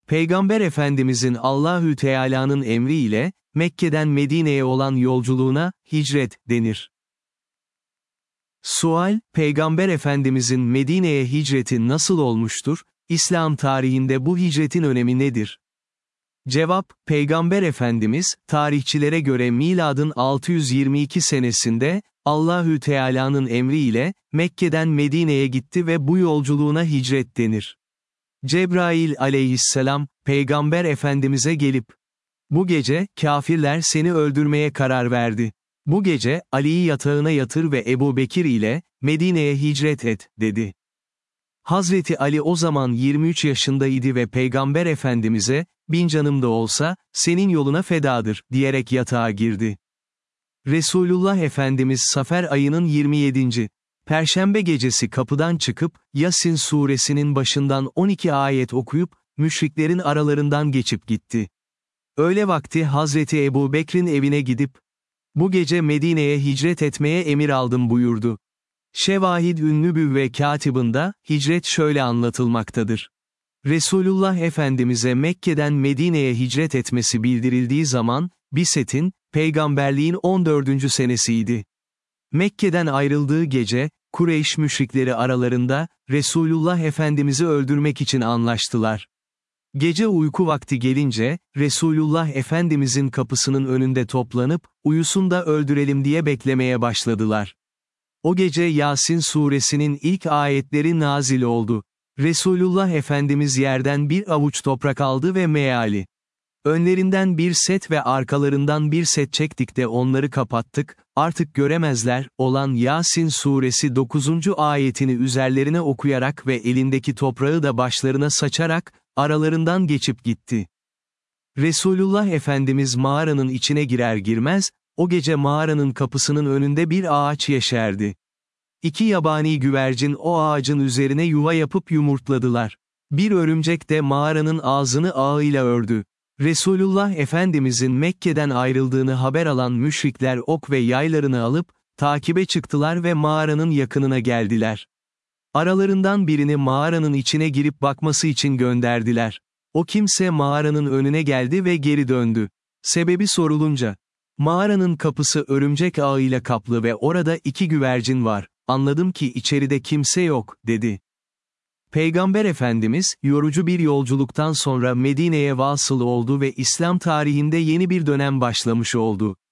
Peygamber Efendimizin Allahü Teala'nın emriyle, Mekke'den Medine'ye olan yolculuğuna, hicret, denir. Sual, Peygamber Efendimizin Medine'ye hicreti nasıl olmuştur? İslam tarihinde bu hicretin önemi nedir? Cevap, Peygamber Efendimiz, tarihçilere göre miladın 622 senesinde, Allahü Teala'nın emriyle, Mekke'den Medine'ye gitti ve bu yolculuğuna hicret denir. Cebrail aleyhisselam, Peygamber Efendimiz'e gelip, "Bu gece, kâfirler seni öldürmeye karar verdi. Bu gece, Ali'yi yatağına yatır ve Ebu Bekir ile, Medine'ye hicret et," dedi. Hazreti Ali o zaman 23 yaşındaydı ve Peygamber Efendimiz'e, "Bin canım da olsa, senin yoluna fedadır," diyerek yatağa girdi. Resulullah Efendimiz Safer ayının 27. Perşembe gecesi kapıdan çıkıp, Yasin suresinin başından 12 ayet okuyup, müşriklerin aralarından geçip gitti. Öğle vakti Hazreti Ebu Bekir'in evine gidip, "Bu gece Medine'ye hicret etmeye emir aldım," buyurdu. Şevahid Ünnübüvve Katibında, hicret şöyle anlatılmaktadır. Resulullah Efendimiz'e Mekke'den Medine'ye hicret etmesi bildirildiği zaman, Biset'in, peygamberliğin 14. senesiydi. Mekke'den ayrıldığı gece, Kureyş müşrikleri aralarında, Resulullah Efendimiz'i öldürmek için anlaştılar. Gece uyku vakti gelince, Resulullah Efendimizin kapısının önünde toplanıp, uyusun da öldürelim diye beklemeye başladılar. O gece Yasin suresinin ilk ayetleri nazil oldu. Resulullah Efendimiz yerden bir avuç toprak aldı ve meali. "Önlerinden bir set ve arkalarından bir set çektik de onları kapattık, artık göremezler," olan Yasin suresi 9. ayetini üzerlerine okuyarak ve elindeki toprağı da başlarına saçarak, aralarından geçip gitti. Resulullah Efendimiz mağaranın içine girer girmez, o gece mağaranın kapısının önünde bir ağaç yeşerdi. 2 yabani güvercin o ağacın üzerine yuva yapıp yumurtladılar. Bir örümcek de mağaranın ağzını ağıyla ördü. Resulullah Efendimizin Mekke'den ayrıldığını haber alan müşrikler ok ve yaylarını alıp, takibe çıktılar ve mağaranın yakınına geldiler. Aralarından birini mağaranın içine girip bakması için gönderdiler. O kimse mağaranın önüne geldi ve geri döndü. Sebebi sorulunca, "Mağaranın kapısı örümcek ağıyla kaplı ve orada 2 güvercin var, anladım ki içeride kimse yok," dedi. Peygamber Efendimiz, yorucu bir yolculuktan sonra Medine'ye vasıl oldu ve İslam tarihinde yeni bir dönem başlamış oldu.